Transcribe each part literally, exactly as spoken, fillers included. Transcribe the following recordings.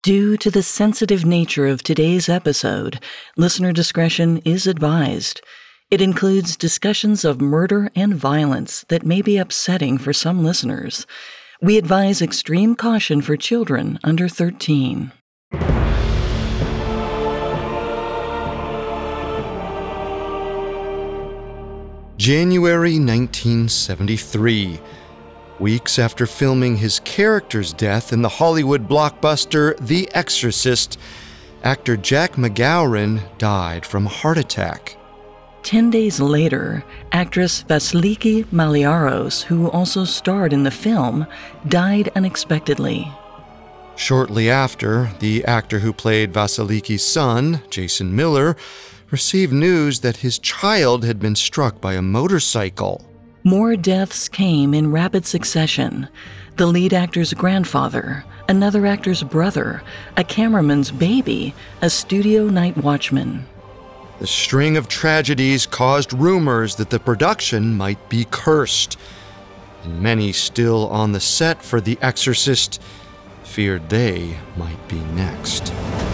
Due to the sensitive nature of today's episode, listener discretion is advised. It includes discussions of murder and violence that may be upsetting for some listeners. We advise extreme caution for children under thirteen. January nineteen seventy-three. Weeks after filming his character's death in the Hollywood blockbuster The Exorcist, actor Jack McGowran died from a heart attack. Ten days later, actress Vasiliki Maliaros, who also starred in the film, died unexpectedly. Shortly after, the actor who played Vasiliki's son, Jason Miller, received news that his child had been struck by a motorcycle. More deaths came in rapid succession. The lead actor's grandfather, another actor's brother, a cameraman's baby, a studio night watchman. The string of tragedies caused rumors that the production might be cursed, and many still on the set for The Exorcist feared they might be next.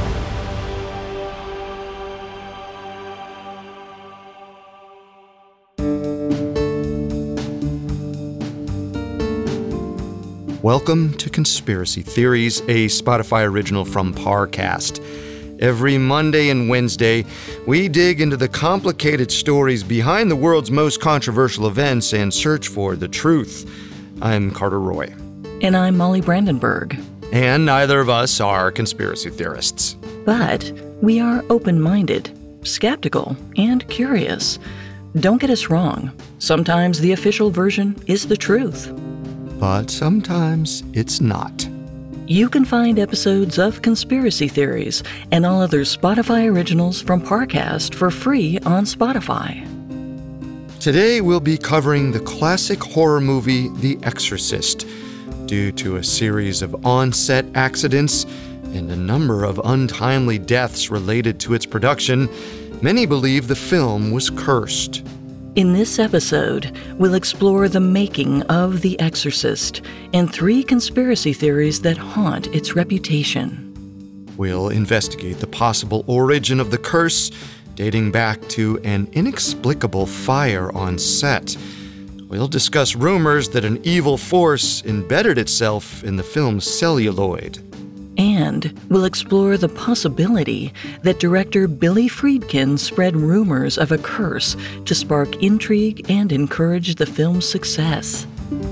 Welcome to Conspiracy Theories, a Spotify original from Parcast. Every Monday and Wednesday, we dig into the complicated stories behind the world's most controversial events and search for the truth. I'm Carter Roy. And I'm Molly Brandenburg. And neither of us are conspiracy theorists. But we are open-minded, skeptical, and curious. Don't get us wrong. Sometimes the official version is the truth. But sometimes it's not. You can find episodes of Conspiracy Theories and all other Spotify originals from Parcast for free on Spotify. Today we'll be covering the classic horror movie The Exorcist. Due to a series of on-set accidents and a number of untimely deaths related to its production, many believe the film was cursed. In this episode, we'll explore the making of The Exorcist and three conspiracy theories that haunt its reputation. We'll investigate the possible origin of the curse, dating back to an inexplicable fire on set. We'll discuss rumors that an evil force embedded itself in the film's celluloid. And we'll explore the possibility that director Billy Friedkin spread rumors of a curse to spark intrigue and encourage the film's success.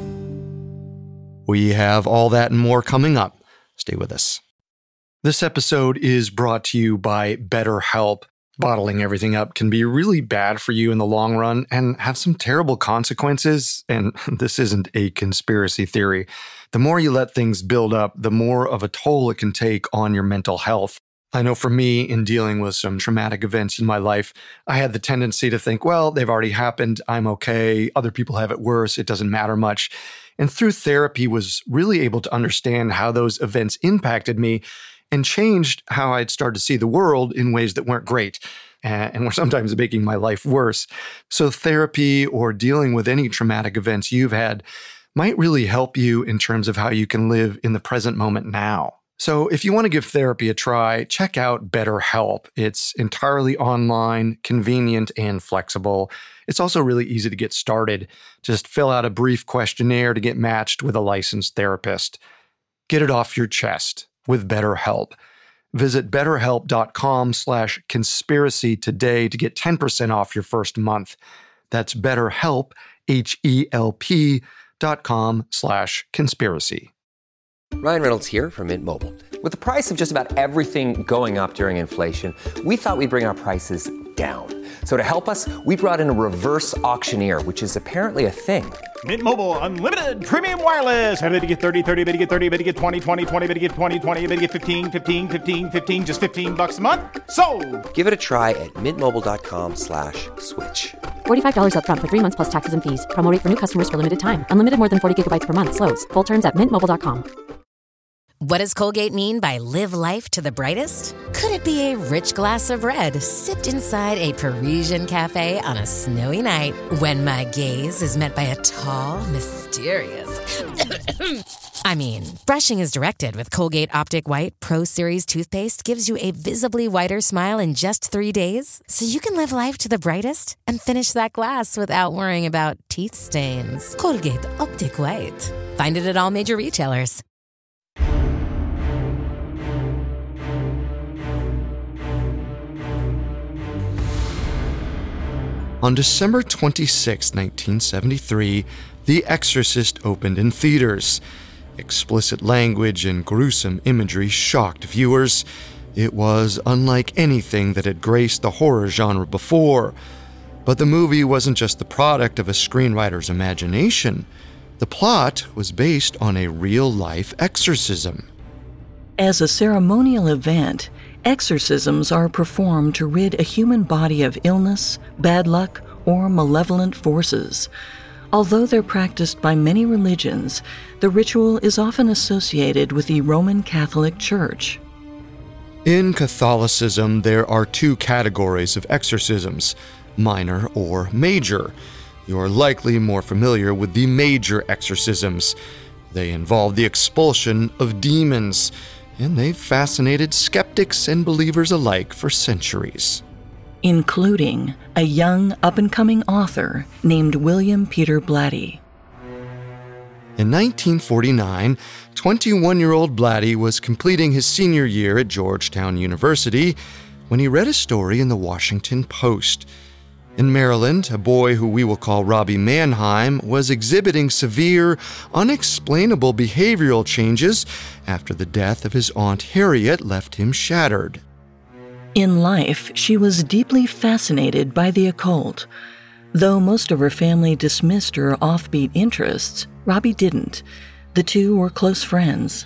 We have all that and more coming up. Stay with us. This episode is brought to you by BetterHelp. Bottling everything up can be really bad for you in the long run and have some terrible consequences, and this isn't a conspiracy theory. The more you let things build up, the more of a toll it can take on your mental health. I know for me, in dealing with some traumatic events in my life, I had the tendency to think, well, they've already happened, I'm okay, other people have it worse, it doesn't matter much. And through therapy was really able to understand how those events impacted me and changed how I'd start to see the world in ways that weren't great and were sometimes making my life worse. So therapy or dealing with any traumatic events you've had might really help you in terms of how you can live in the present moment now. So if you want to give therapy a try, check out BetterHelp. It's entirely online, convenient, and flexible. It's also really easy to get started. Just fill out a brief questionnaire to get matched with a licensed therapist. Get it off your chest with BetterHelp. Visit betterhelp.com slash conspiracy today to get ten percent off your first month. That's BetterHelp, H-E-L-P dot com slash conspiracy. Ryan Reynolds here from Mint Mobile. With the price of just about everything going up during inflation, we thought we'd bring our prices down. So to help us, we brought in a reverse auctioneer, which is apparently a thing. Mint Mobile Unlimited Premium Wireless. How to get thirty, thirty, how to get thirty, how to get twenty, twenty, twenty, how to get twenty, twenty, how to get fifteen, fifteen, fifteen, fifteen, just fifteen bucks a month? Sold! Give it a try at mintmobile.com slash switch. forty-five dollars up front for three months plus taxes and fees. Promo rate for new customers for limited time. Unlimited more than forty gigabytes per month. Slows full terms at mint mobile dot com. What does Colgate mean by live life to the brightest? Could it be a rich glass of red sipped inside a Parisian cafe on a snowy night when my gaze is met by a tall, mysterious I mean, brushing is directed with Colgate Optic White Pro Series toothpaste gives you a visibly whiter smile in just three days, so you can live life to the brightest and finish that glass without worrying about teeth stains. Colgate Optic White. Find it at all major retailers. On December twenty-sixth, nineteen seventy-three, The Exorcist opened in theaters. Explicit language and gruesome imagery shocked viewers. It was unlike anything that had graced the horror genre before. But the movie wasn't just the product of a screenwriter's imagination. The plot was based on a real-life exorcism. As a ceremonial event, exorcisms are performed to rid a human body of illness, bad luck, or malevolent forces. Although they're practiced by many religions, the ritual is often associated with the Roman Catholic Church. In Catholicism, there are two categories of exorcisms, minor or major. You're likely more familiar with the major exorcisms. They involve the expulsion of demons, and they've fascinated skeptics and believers alike for centuries. Including a young, up-and-coming author named William Peter Blatty. In nineteen forty-nine, twenty-one-year-old Blatty was completing his senior year at Georgetown University when he read a story in the Washington Post. In Maryland, a boy who we will call Robbie Mannheim was exhibiting severe, unexplainable behavioral changes after the death of his Aunt Harriet left him shattered. In life, she was deeply fascinated by the occult. Though most of her family dismissed her offbeat interests, Robbie didn't. The two were close friends.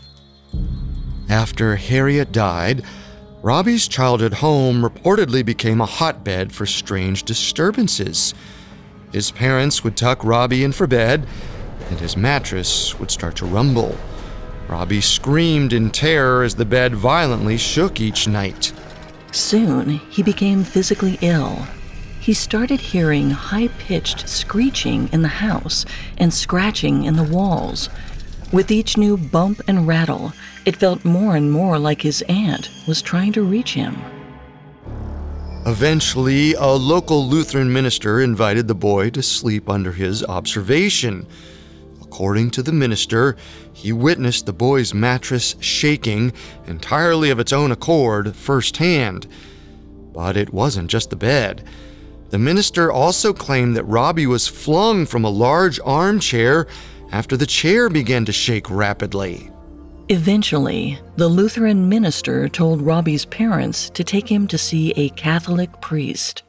After Harriet died, Robbie's childhood home reportedly became a hotbed for strange disturbances. His parents would tuck Robbie in for bed, and his mattress would start to rumble. Robbie screamed in terror as the bed violently shook each night. Soon, he became physically ill. He started hearing high-pitched screeching in the house and scratching in the walls. With each new bump and rattle, it felt more and more like his aunt was trying to reach him. Eventually, a local Lutheran minister invited the boy to sleep under his observation. According to the minister, he witnessed the boy's mattress shaking entirely of its own accord firsthand. But it wasn't just the bed. The minister also claimed that Robbie was flung from a large armchair after the chair began to shake rapidly. Eventually, the Lutheran minister told Robbie's parents to take him to see a Catholic priest.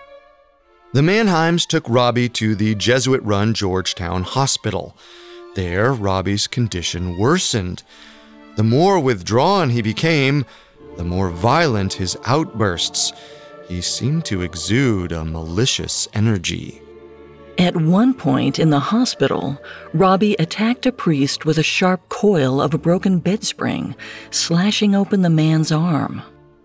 The Mannheims took Robbie to the Jesuit-run Georgetown Hospital. There, Robbie's condition worsened. The more withdrawn he became, the more violent his outbursts. He seemed to exude a malicious energy. At one point in the hospital, Robbie attacked a priest with a sharp coil of a broken bed spring, slashing open the man's arm.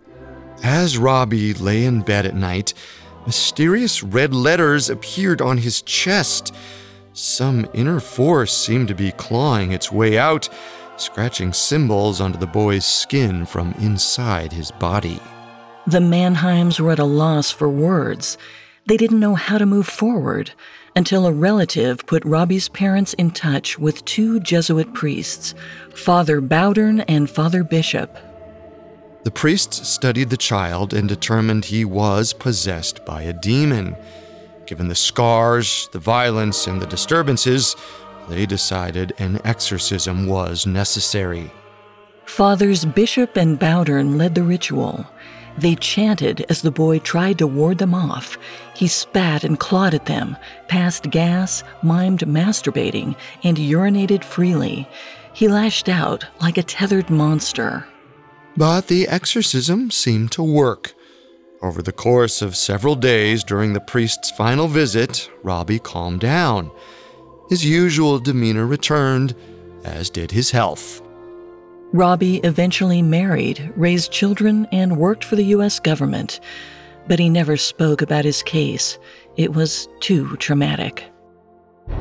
As Robbie lay in bed at night, mysterious red letters appeared on his chest. Some inner force seemed to be clawing its way out, scratching symbols onto the boy's skin from inside his body. The Mannheims were at a loss for words. They didn't know how to move forward until a relative put Robbie's parents in touch with two Jesuit priests, Father Bowdern and Father Bishop. The priests studied the child and determined he was possessed by a demon. Given the scars, the violence, and the disturbances, they decided an exorcism was necessary. Fathers Bishop and Bowdern led the ritual. They chanted as the boy tried to ward them off. He spat and clawed at them, passed gas, mimed masturbating, and urinated freely. He lashed out like a tethered monster. But the exorcism seemed to work. Over the course of several days during the priest's final visit, Robbie calmed down. His usual demeanor returned, as did his health. Robbie eventually married, raised children, and worked for the U S government, but he never spoke about his case. It was too traumatic.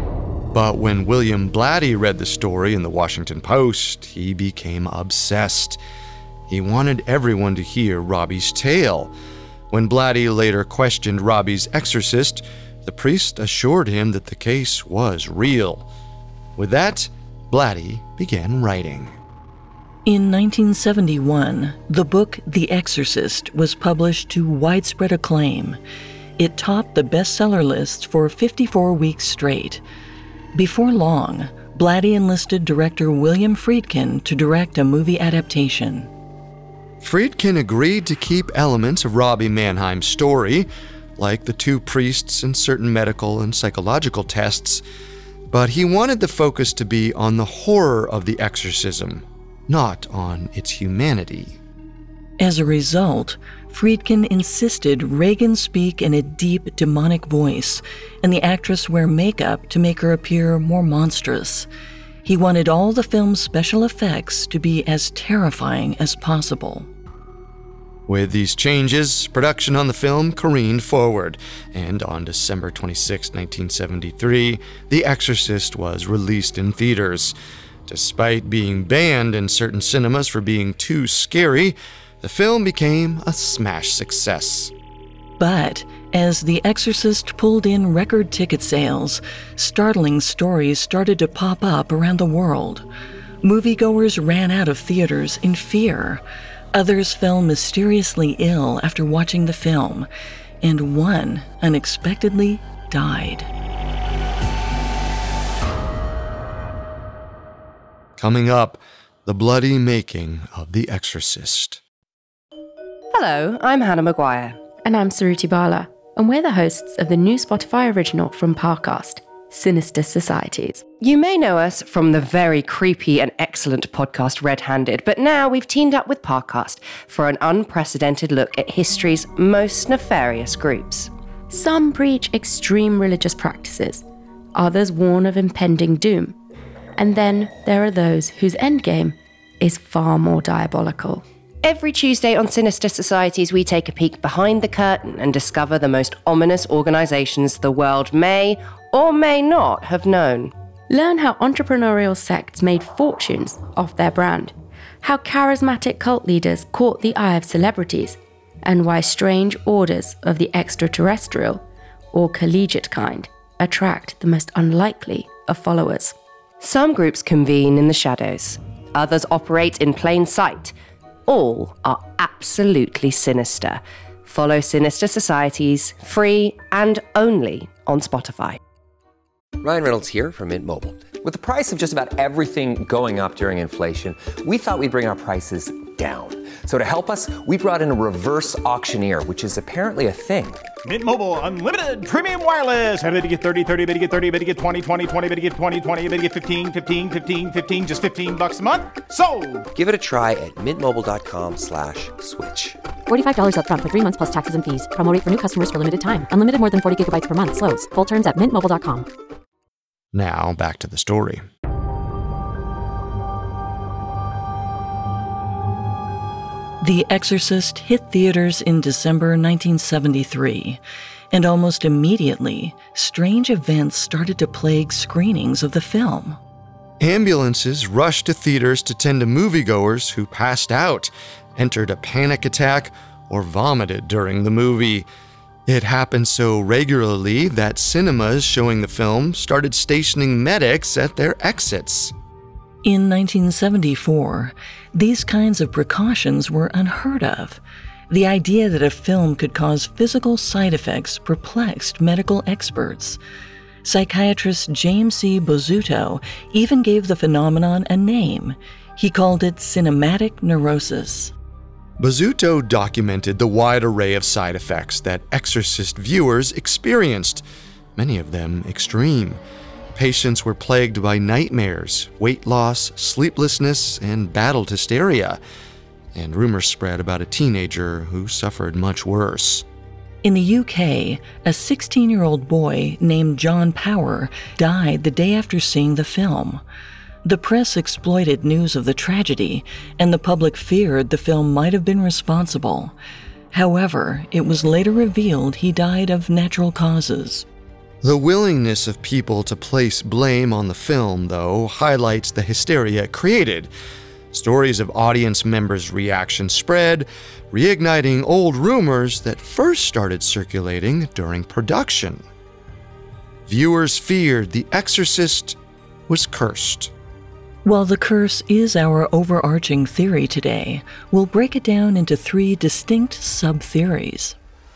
But when William Blatty read the story in the Washington Post, he became obsessed. He wanted everyone to hear Robbie's tale. When Blatty later questioned Robbie's exorcist, the priest assured him that the case was real. With that, Blatty began writing. In nineteen seventy-one, the book The Exorcist was published to widespread acclaim. It topped the bestseller lists for fifty-four weeks straight. Before long, Blatty enlisted director William Friedkin to direct a movie adaptation. Friedkin agreed to keep elements of Robbie Mannheim's story, like the two priests and certain medical and psychological tests, but he wanted the focus to be on the horror of the exorcism, not on its humanity. As a result, Friedkin insisted Regan speak in a deep, demonic voice, and the actress wear makeup to make her appear more monstrous. He wanted all the film's special effects to be as terrifying as possible. With these changes, production on the film careened forward, and on December twenty-sixth, nineteen seventy-three, The Exorcist was released in theaters. Despite being banned in certain cinemas for being too scary, the film became a smash success. But as The Exorcist pulled in record ticket sales, startling stories started to pop up around the world. Moviegoers ran out of theaters in fear. Others fell mysteriously ill after watching the film, and one unexpectedly died. Coming up, the bloody making of The Exorcist. Hello, I'm Hannah Maguire. And I'm Suruthi Bala, and we're the hosts of the new Spotify original from Parcast, Sinister Societies. You may know us from the very creepy and excellent podcast Red Handed, but now we've teamed up with Parcast for an unprecedented look at history's most nefarious groups. Some preach extreme religious practices, others warn of impending doom, and then there are those whose endgame is far more diabolical. Every Tuesday on Sinister Societies, we take a peek behind the curtain and discover the most ominous organizations the world may or may not have known. Learn how entrepreneurial sects made fortunes off their brand, how charismatic cult leaders caught the eye of celebrities, and why strange orders of the extraterrestrial or collegiate kind attract the most unlikely of followers. Some groups convene in the shadows, others operate in plain sight. All are absolutely sinister. Follow Sinister Societies, free and only on Spotify. Ryan Reynolds here from Mint Mobile. With the price of just about everything going up during inflation, we thought we'd bring our prices down. So to help us, we brought in a reverse auctioneer, which is apparently a thing. Mint Mobile Unlimited Premium Wireless. How to get thirty, thirty, how to get thirty, how to get twenty, twenty, twenty, how to get twenty, twenty, how to get fifteen, fifteen, fifteen, fifteen, just fifteen bucks a month? Sold! Give it a try at mintmobile.com slash switch. forty-five dollars up front for three months plus taxes and fees. Promo rate for new customers for limited time. Unlimited more than forty gigabytes per month. Slows full terms at mint mobile dot com. Now, back to the story. The Exorcist hit theaters in December nineteen seventy-three, and almost immediately, strange events started to plague screenings of the film. Ambulances rushed to theaters to tend to moviegoers who passed out, entered a panic attack, or vomited during the movie. It happened so regularly that cinemas showing the film started stationing medics at their exits. In nineteen seventy-four, these kinds of precautions were unheard of. The idea that a film could cause physical side effects perplexed medical experts. Psychiatrist James C. Bozzuto even gave the phenomenon a name. He called it cinematic neurosis. Bozzuto documented the wide array of side effects that Exorcist viewers experienced, many of them extreme. Patients were plagued by nightmares, weight loss, sleeplessness, and battled hysteria. And rumors spread about a teenager who suffered much worse. In the U K, a sixteen-year-old boy named John Power died the day after seeing the film. The press exploited news of the tragedy, and the public feared the film might have been responsible. However, it was later revealed he died of natural causes. The willingness of people to place blame on the film, though, highlights the hysteria it created. Stories of audience members' reactions spread, reigniting old rumors that first started circulating during production. Viewers feared The Exorcist was cursed. While the curse is our overarching theory today, we'll break it down into three distinct sub-theories.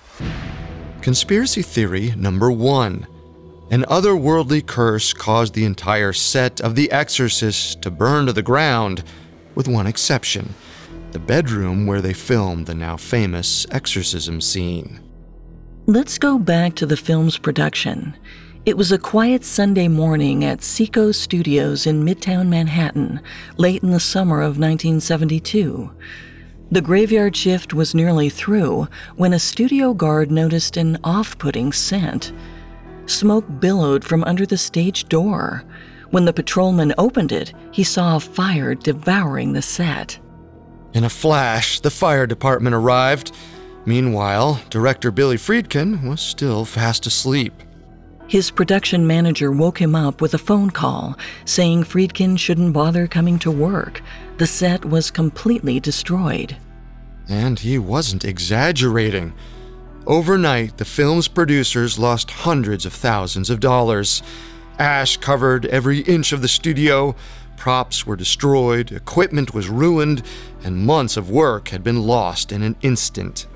Conspiracy theory number one. An otherworldly curse caused the entire set of The Exorcist to burn to the ground, with one exception, the bedroom where they filmed the now famous exorcism scene. Let's go back to the film's production. It was a quiet Sunday morning at Seco Studios in Midtown Manhattan, late in the summer of nineteen seventy-two. The graveyard shift was nearly through when a studio guard noticed an off-putting scent. Smoke billowed from under the stage door. When the patrolman opened it, he saw a fire devouring the set. In a flash, the fire department arrived. Meanwhile, director Billy Friedkin was still fast asleep. His production manager woke him up with a phone call, saying Friedkin shouldn't bother coming to work. The set was completely destroyed. And he wasn't exaggerating. Overnight, the film's producers lost hundreds of thousands of dollars. Ash covered every inch of the studio, props were destroyed, equipment was ruined, and months of work had been lost in an instant.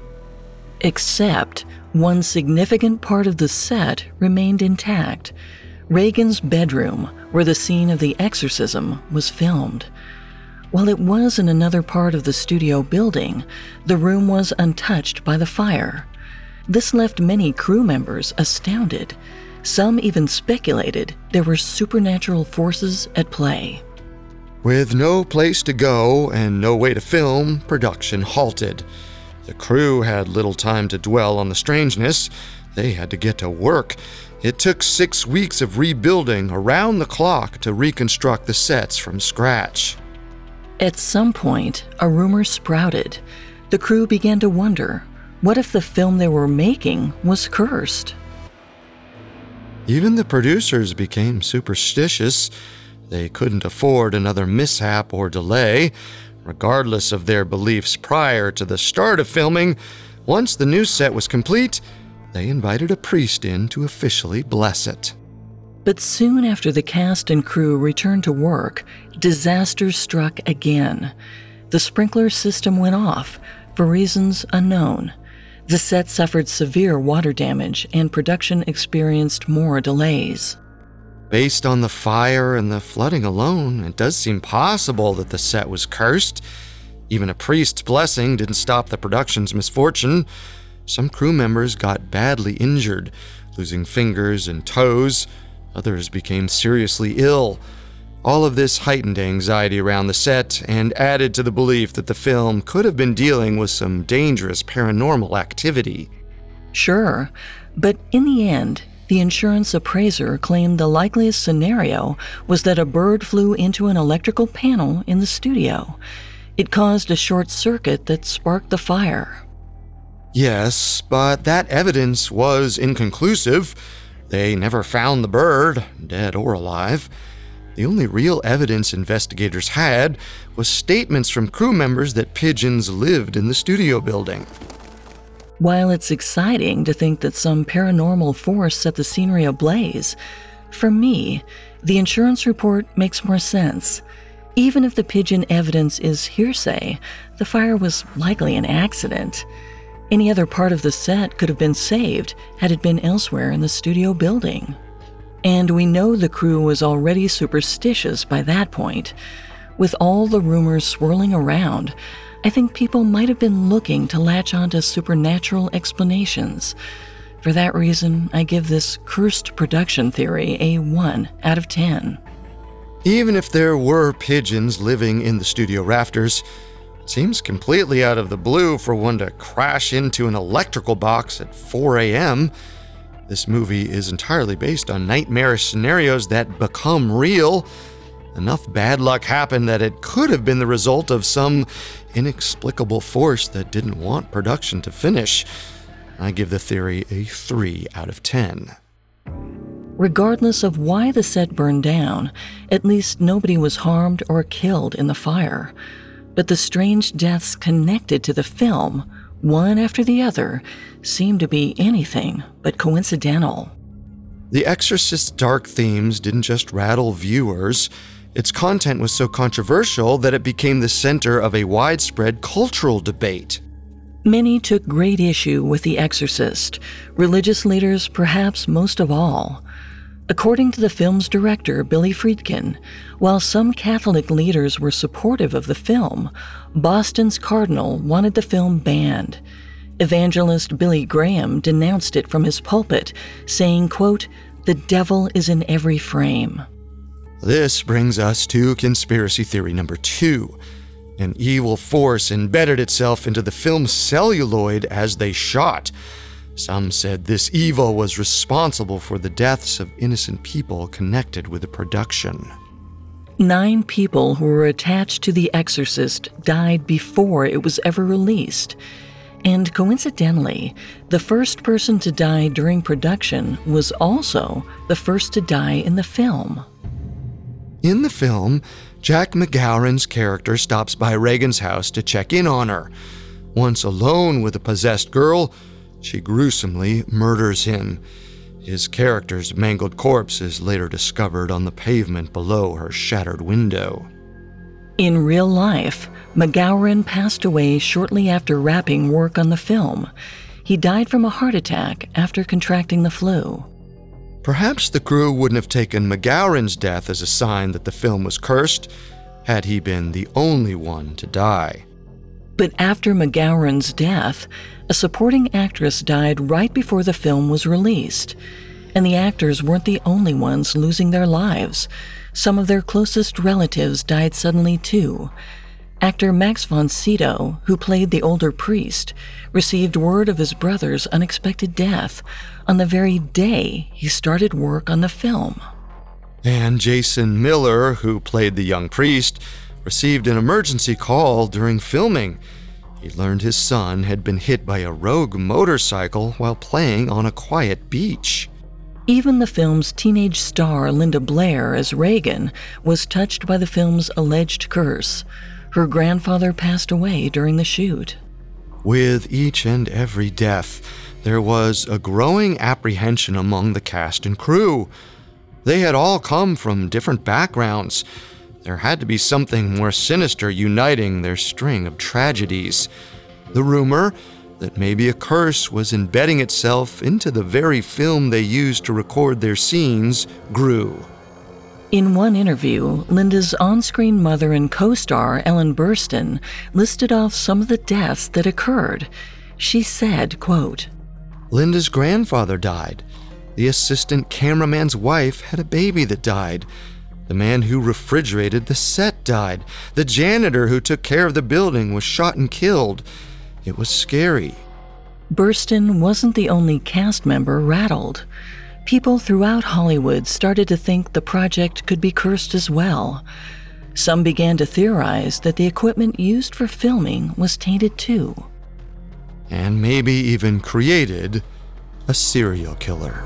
Except one significant part of the set remained intact. Regan's bedroom, where the scene of the exorcism was filmed. While it was in another part of the studio building, the room was untouched by the fire. This left many crew members astounded. Some even speculated there were supernatural forces at play. With no place to go and no way to film, production halted. The crew had little time to dwell on the strangeness. They had to get to work. It took six weeks of rebuilding around the clock to reconstruct the sets from scratch. At some point, a rumor sprouted. The crew began to wonder, what if the film they were making was cursed? Even the producers became superstitious. They couldn't afford another mishap or delay. Regardless of their beliefs prior to the start of filming, once the new set was complete, they invited a priest in to officially bless it. But soon after the cast and crew returned to work, disaster struck again. The sprinkler system went off, for reasons unknown. The set suffered severe water damage, and production experienced more delays. Based on the fire and the flooding alone, it does seem possible that the set was cursed. Even a priest's blessing didn't stop the production's misfortune. Some crew members got badly injured, losing fingers and toes. Others became seriously ill. All of this heightened anxiety around the set and added to the belief that the film could have been dealing with some dangerous paranormal activity. Sure, but in the end, the insurance appraiser claimed the likeliest scenario was that a bird flew into an electrical panel in the studio. It caused a short circuit that sparked the fire. Yes, but that evidence was inconclusive. They never found the bird, dead or alive. The only real evidence investigators had was statements from crew members that pigeons lived in the studio building. While it's exciting to think that some paranormal force set the scenery ablaze, for me, the insurance report makes more sense. Even if the pigeon evidence is hearsay, the fire was likely an accident. Any other part of the set could have been saved had it been elsewhere in the studio building. And we know the crew was already superstitious by that point. With all the rumors swirling around, I think people might have been looking to latch onto supernatural explanations. For that reason, I give this cursed production theory a one out of ten. Even if there were pigeons living in the studio rafters, it seems completely out of the blue for one to crash into an electrical box at four a.m. This movie is entirely based on nightmarish scenarios that become real. Enough bad luck happened that it could have been the result of some inexplicable force that didn't want production to finish. I give the theory a three out of ten. Regardless of why the set burned down, at least nobody was harmed or killed in the fire. But the strange deaths connected to the film, one after the other, seemed to be anything but coincidental. The Exorcist's dark themes didn't just rattle viewers. Its content was so controversial that it became the center of a widespread cultural debate. Many took great issue with The Exorcist, religious leaders perhaps most of all. According to the film's director, Billy Friedkin, while some Catholic leaders were supportive of the film, Boston's cardinal wanted the film banned. Evangelist Billy Graham denounced it from his pulpit, saying, quote, "The devil is in every frame." This brings us to conspiracy theory number two. An evil force embedded itself into the film's celluloid as they shot. Some said this evil was responsible for the deaths of innocent people connected with the production. Nine people who were attached to The Exorcist died before it was ever released. And coincidentally, the first person to die during production was also the first to die in the film. In the film, Jack McGowan's character stops by Regan's house to check in on her. Once alone with a possessed girl, she gruesomely murders him. His character's mangled corpse is later discovered on the pavement below her shattered window. In real life, McGowan passed away shortly after wrapping work on the film. He died from a heart attack after contracting the flu. Perhaps the crew wouldn't have taken McGowan's death as a sign that the film was cursed, had he been the only one to die. But after McGowan's death, a supporting actress died right before the film was released. And the actors weren't the only ones losing their lives. Some of their closest relatives died suddenly too. Actor Max von Sydow, who played the older priest, received word of his brother's unexpected death on the very day he started work on the film. And Jason Miller, who played the young priest, received an emergency call during filming. He learned his son had been hit by a rogue motorcycle while playing on a quiet beach. Even the film's teenage star, Linda Blair, as Regan, was touched by the film's alleged curse. Her grandfather passed away during the shoot. With each and every death, there was a growing apprehension among the cast and crew. They had all come from different backgrounds. There had to be something more sinister uniting their string of tragedies. The rumor that maybe a curse was embedding itself into the very film they used to record their scenes grew. In one interview, Linda's on-screen mother and co-star, Ellen Burstyn, listed off some of the deaths that occurred. She said, quote, Linda's grandfather died. The assistant cameraman's wife had a baby that died. The man who refrigerated the set died. The janitor who took care of the building was shot and killed. It was scary. Burstyn wasn't the only cast member rattled. People throughout Hollywood started to think the project could be cursed as well. Some began to theorize that the equipment used for filming was tainted too. And maybe even created a serial killer.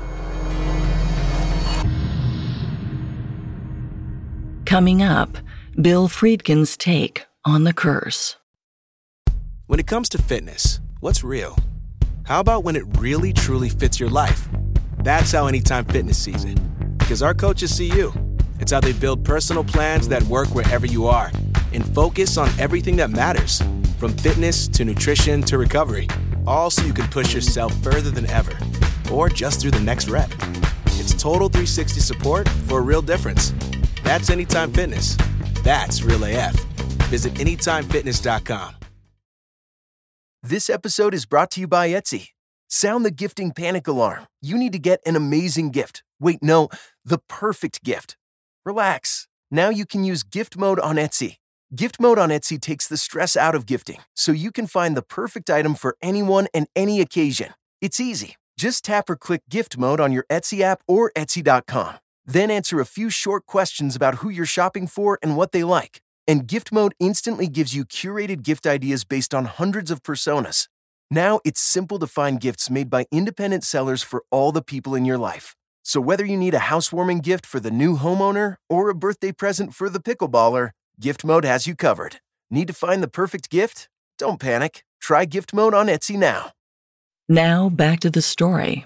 Coming up, Bill Friedkin's take on the curse. When it comes to fitness, what's real? How about when it really truly fits your life? That's how Anytime Fitness sees it. Because our coaches see you. It's how they build personal plans that work wherever you are and focus on everything that matters, from fitness to nutrition to recovery, all so you can push yourself further than ever, or just through the next rep. It's total three sixty support for a real difference. That's Anytime Fitness. That's real A F. Visit anytime fitness dot com. This episode is brought to you by Etsy. Sound the gifting panic alarm. You need to get an amazing gift. Wait, no, the perfect gift. Relax. Now you can use gift mode on Etsy. Gift mode on Etsy takes the stress out of gifting, so you can find the perfect item for anyone and any occasion. It's easy. Just tap or click gift mode on your Etsy app or Etsy dot com. Then answer a few short questions about who you're shopping for and what they like. And gift mode instantly gives you curated gift ideas based on hundreds of personas. Now it's simple to find gifts made by independent sellers for all the people in your life. So whether you need a housewarming gift for the new homeowner or a birthday present for the pickleballer, Gift Mode has you covered. Need to find the perfect gift? Don't panic. Try Gift Mode on Etsy now. Now back to the story.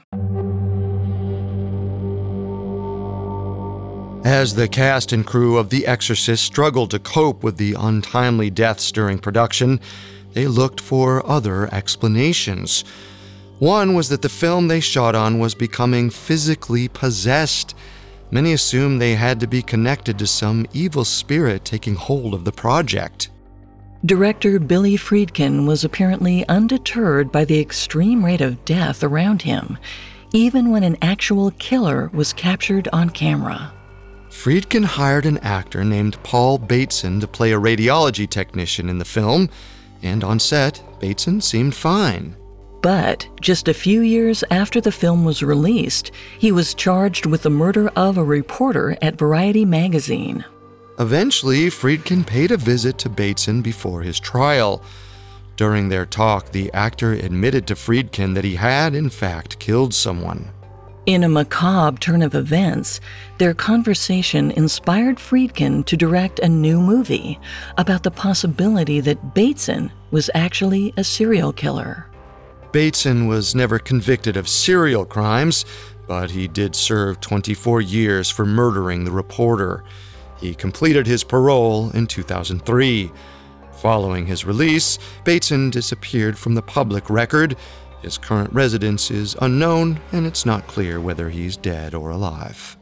As the cast and crew of The Exorcist struggled to cope with the untimely deaths during production, they looked for other explanations. One was that the film they shot on was becoming physically possessed. Many assumed they had to be connected to some evil spirit taking hold of the project. Director Billy Friedkin was apparently undeterred by the extreme rate of death around him, even when an actual killer was captured on camera. Friedkin hired an actor named Paul Bateson to play a radiology technician in the film, and on set, Bateson seemed fine. But just a few years after the film was released, he was charged with the murder of a reporter at Variety magazine. Eventually, Friedkin paid a visit to Bateson before his trial. During their talk, the actor admitted to Friedkin that he had, in fact, killed someone. In a macabre turn of events, their conversation inspired Friedkin to direct a new movie about the possibility that Bateson was actually a serial killer. Bateson was never convicted of serial crimes, but he did serve twenty-four years for murdering the reporter. He completed his parole in two thousand three. Following his release, Bateson disappeared from the public record. His current residence is unknown, and it's not clear whether he's dead or alive.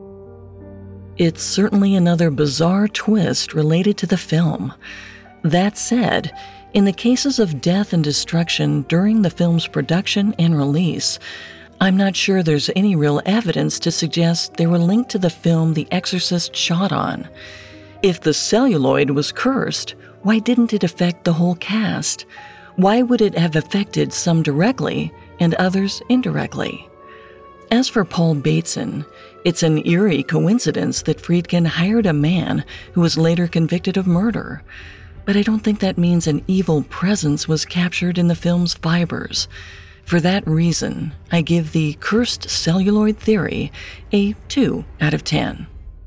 It's certainly another bizarre twist related to the film. That said, in the cases of death and destruction during the film's production and release, I'm not sure there's any real evidence to suggest they were linked to the film The Exorcist shot on. If the celluloid was cursed, why didn't it affect the whole cast? Why would it have affected some directly and others indirectly? As for Paul Bateson, it's an eerie coincidence that Friedkin hired a man who was later convicted of murder. But I don't think that means an evil presence was captured in the film's fibers. For that reason, I give the cursed celluloid theory a two out of ten.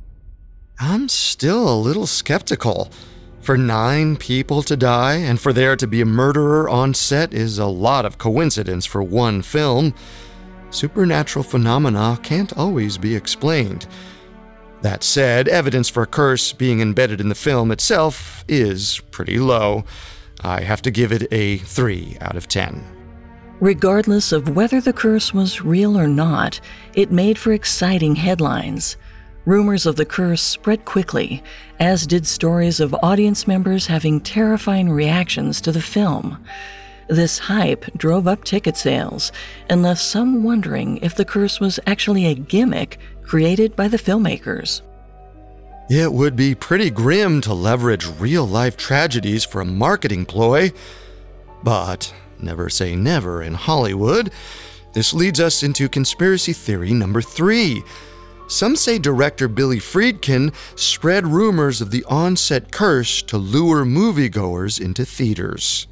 I'm still a little skeptical. For nine people to die and for there to be a murderer on set is a lot of coincidence for one film. Supernatural phenomena can't always be explained. That said, evidence for a curse being embedded in the film itself is pretty low. I have to give it a three out of ten. Regardless of whether the curse was real or not, it made for exciting headlines. Rumors of the curse spread quickly, as did stories of audience members having terrifying reactions to the film. This hype drove up ticket sales and left some wondering if the curse was actually a gimmick created by the filmmakers. It would be pretty grim to leverage real-life tragedies for a marketing ploy. But never say never in Hollywood. This leads us into conspiracy theory number three. Some say director Billy Friedkin spread rumors of the on-set curse to lure moviegoers into theaters.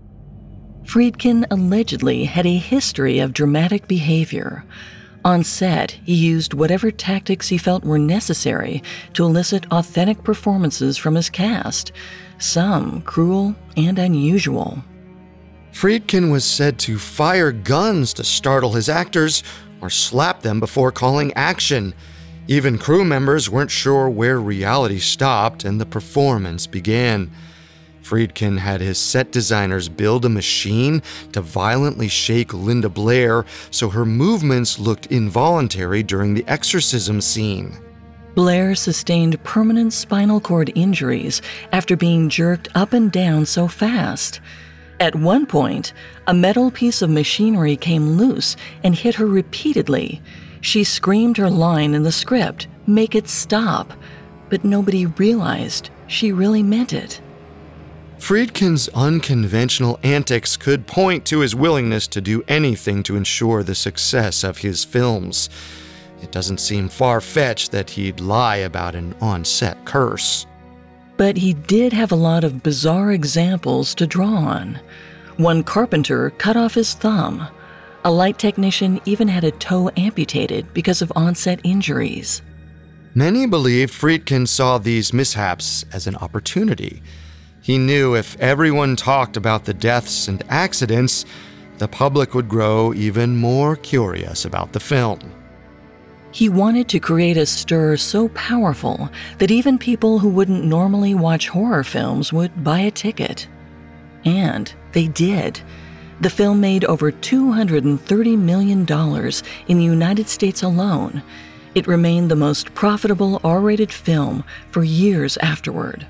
Friedkin allegedly had a history of dramatic behavior. On set, he used whatever tactics he felt were necessary to elicit authentic performances from his cast, some cruel and unusual. Friedkin was said to fire guns to startle his actors or slap them before calling action. Even crew members weren't sure where reality stopped and the performance began. Friedkin had his set designers build a machine to violently shake Linda Blair so her movements looked involuntary during the exorcism scene. Blair sustained permanent spinal cord injuries after being jerked up and down so fast. At one point, a metal piece of machinery came loose and hit her repeatedly. She screamed her line in the script, "Make it stop," but nobody realized she really meant it. Friedkin's unconventional antics could point to his willingness to do anything to ensure the success of his films. It doesn't seem far-fetched that he'd lie about an on-set curse. But he did have a lot of bizarre examples to draw on. One carpenter cut off his thumb. A light technician even had a toe amputated because of onset injuries. Many believed Friedkin saw these mishaps as an opportunity. He knew if everyone talked about the deaths and accidents, the public would grow even more curious about the film. He wanted to create a stir so powerful that even people who wouldn't normally watch horror films would buy a ticket. And they did. The film made over two hundred thirty million dollars in the United States alone. It remained the most profitable R-rated film for years afterward.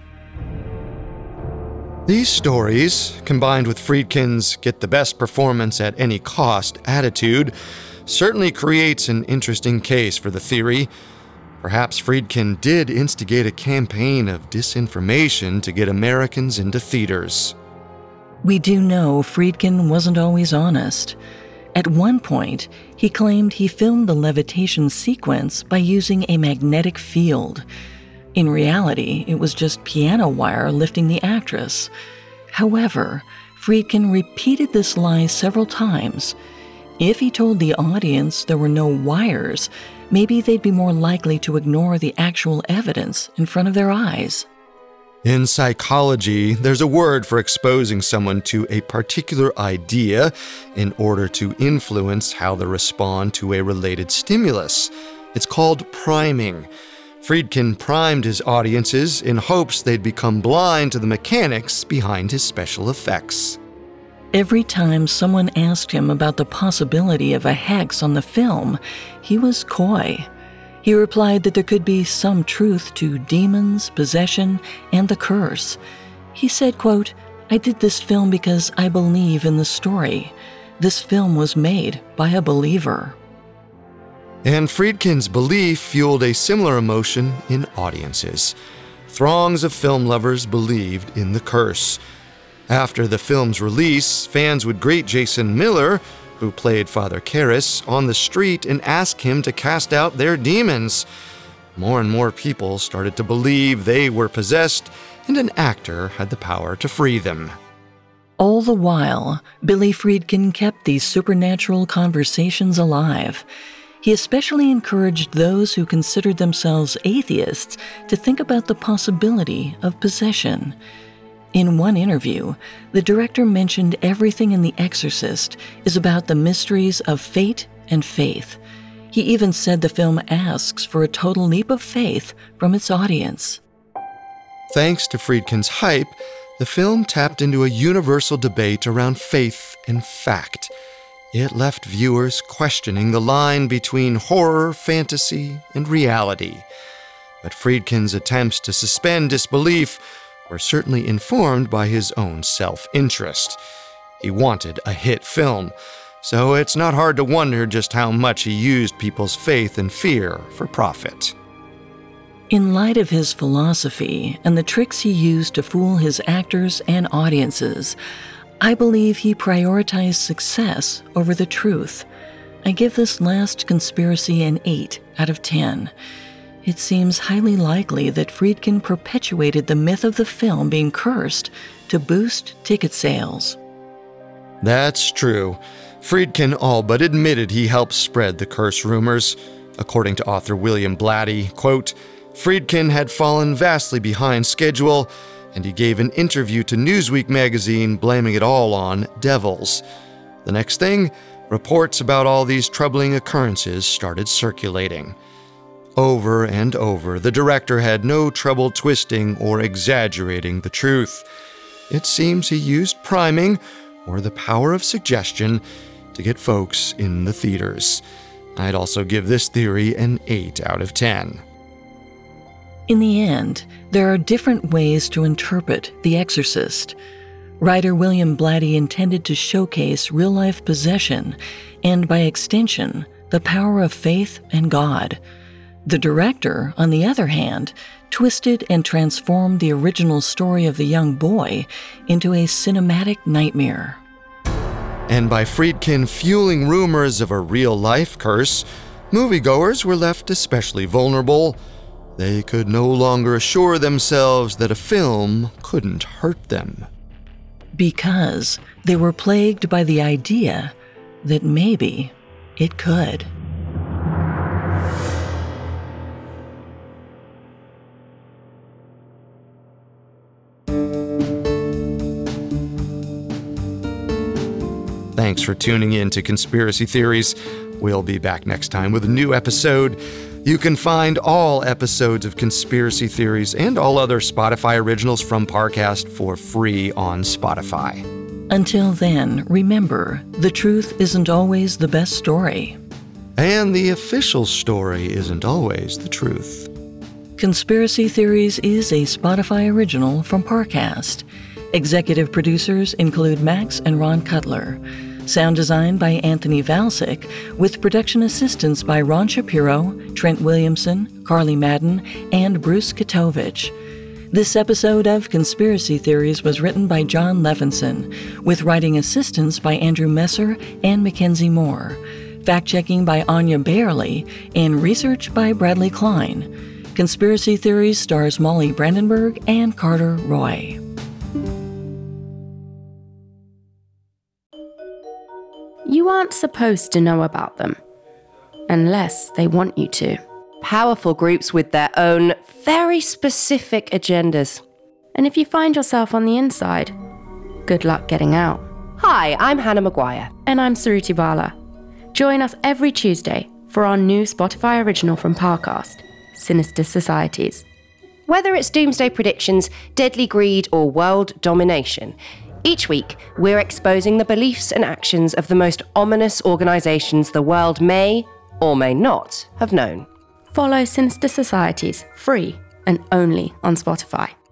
These stories, combined with Friedkin's get the best performance at any cost attitude, certainly creates an interesting case for the theory. Perhaps Friedkin did instigate a campaign of disinformation to get Americans into theaters. We do know Friedkin wasn't always honest. At one point, he claimed he filmed the levitation sequence by using a magnetic field. In reality, it was just piano wire lifting the actress. However, Friedkin repeated this lie several times. If he told the audience there were no wires, maybe they'd be more likely to ignore the actual evidence in front of their eyes. In psychology, there's a word for exposing someone to a particular idea in order to influence how they respond to a related stimulus. It's called priming. Friedkin primed his audiences in hopes they'd become blind to the mechanics behind his special effects. Every time someone asked him about the possibility of a hex on the film, he was coy. He replied that there could be some truth to demons, possession, and the curse. He said, quote, "I did this film because I believe in the story. This film was made by a believer." And Friedkin's belief fueled a similar emotion in audiences. Throngs of film lovers believed in the curse. After the film's release, fans would greet Jason Miller, who played Father Karras, on the street and ask him to cast out their demons. More and more people started to believe they were possessed, and an actor had the power to free them. All the while, Billy Friedkin kept these supernatural conversations alive. He especially encouraged those who considered themselves atheists to think about the possibility of possession. In one interview, the director mentioned everything in The Exorcist is about the mysteries of fate and faith. He even said the film asks for a total leap of faith from its audience. Thanks to Friedkin's hype, the film tapped into a universal debate around faith and fact. It left viewers questioning the line between horror, fantasy, and reality. But Friedkin's attempts to suspend disbelief were certainly informed by his own self-interest. He wanted a hit film, so it's not hard to wonder just how much he used people's faith and fear for profit. In light of his philosophy and the tricks he used to fool his actors and audiences, I believe he prioritized success over the truth. I give this last conspiracy an eight out of ten. It seems highly likely that Friedkin perpetuated the myth of the film being cursed to boost ticket sales. That's true. Friedkin all but admitted he helped spread the curse rumors. According to author William Blatty, quote, Friedkin had fallen vastly behind schedule, and he gave an interview to Newsweek magazine blaming it all on devils. The next thing, reports about all these troubling occurrences started circulating. Over and over, the director had no trouble twisting or exaggerating the truth. It seems he used priming, or the power of suggestion, to get folks in the theaters. I'd also give this theory an eight out of ten. In the end, there are different ways to interpret The Exorcist. Writer William Blatty intended to showcase real-life possession and, by extension, the power of faith and God. The director, on the other hand, twisted and transformed the original story of the young boy into a cinematic nightmare. And by Friedkin fueling rumors of a real-life curse, moviegoers were left especially vulnerable. They could no longer assure themselves that a film couldn't hurt them. Because they were plagued by the idea that maybe it could. Thanks for tuning in to Conspiracy Theories. We'll be back next time with a new episode. You can find all episodes of Conspiracy Theories and all other Spotify originals from Parcast for free on Spotify. Until then, remember, the truth isn't always the best story. And the official story isn't always the truth. Conspiracy Theories is a Spotify original from Parcast. Executive producers include Max and Ron Cutler. Sound design by Anthony Valsic, with production assistance by Ron Shapiro, Trent Williamson, Carly Madden, and Bruce Katovich. This episode of Conspiracy Theories was written by John Levinson, with writing assistance by Andrew Messer and Mackenzie Moore, fact-checking by Anya Bailey, and research by Bradley Klein. Conspiracy Theories stars Molly Brandenburg and Carter Roy. You aren't supposed to know about them, unless they want you to. Powerful groups with their own very specific agendas. And if you find yourself on the inside, good luck getting out. Hi, I'm Hannah Maguire. And I'm Suruthi Bala. Join us every Tuesday for our new Spotify original from Parcast, Sinister Societies. Whether it's doomsday predictions, deadly greed, or world domination, each week, we're exposing the beliefs and actions of the most ominous organizations the world may or may not have known. Follow Sinister Societies free and only on Spotify.